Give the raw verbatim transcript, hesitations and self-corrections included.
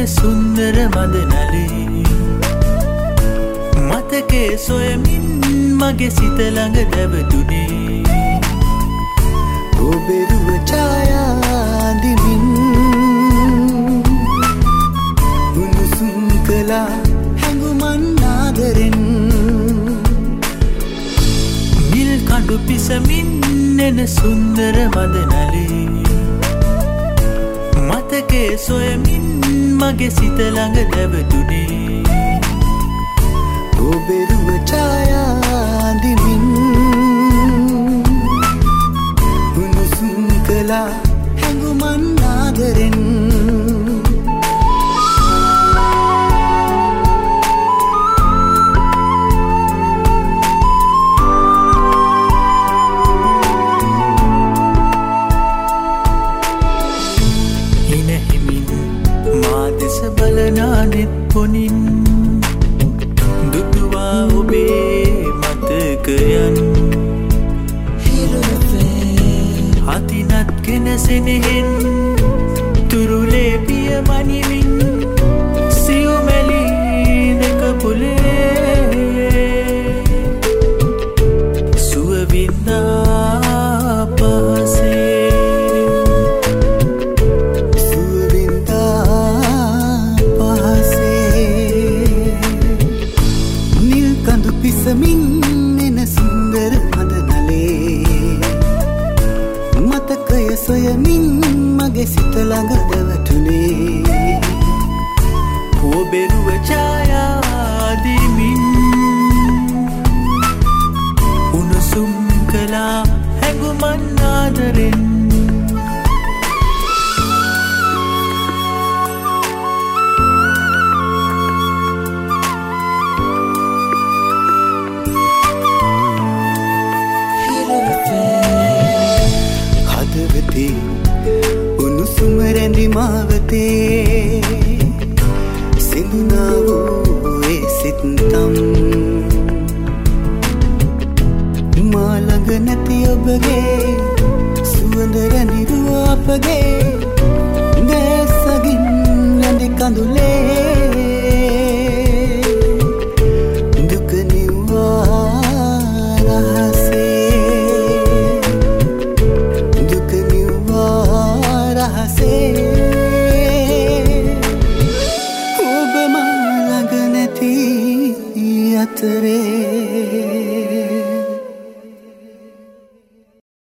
සුන්දර මද නලේ මතකේ සොයමින් මගේ සිත ළඟ දැවතුනේ ඔබෙරුව ඡායා දිමින් උණුසුම් කළා හැඟුමන් ආදරෙන් නිල් කඳු පිසමින් එන සුන්දර මද නලේ මතකේ සොයමින් මගේ සිත ළඟ දැවතුනේ ඔබෙරුව ඡායා දිමින් උණුසුම් කළා හැඟුමන් ආදරෙන් බලනානෙත් පොනින් දුටුවා ඔබේ මතකයන් හතිනත් කෙනසෙනෙහෙන් තුරුලේ පිය මනිමින් සියුමැලි දෙක පුලේ සුවවින්දා පහසේ පිසමින් එන සුන්දර මද නලේ මතකය සොයමින් මගේ සිත ළඟ දැවතුනේ ඔබෙරුව ඡායා දිමින් උණුසුම් කළා හැඟුමන් ආදරෙන් උණුසුම රැඳි මාවතේ සිඳුනා වූ ඒ සිතම් මා ළඟ නැති ඔබගේ සුවඳ රැඳිරුව අපගේ දැසගින් රැඳි කඳුලේ දුක නිවා රහසේ ඔබ මා ළඟ නැති අතරේ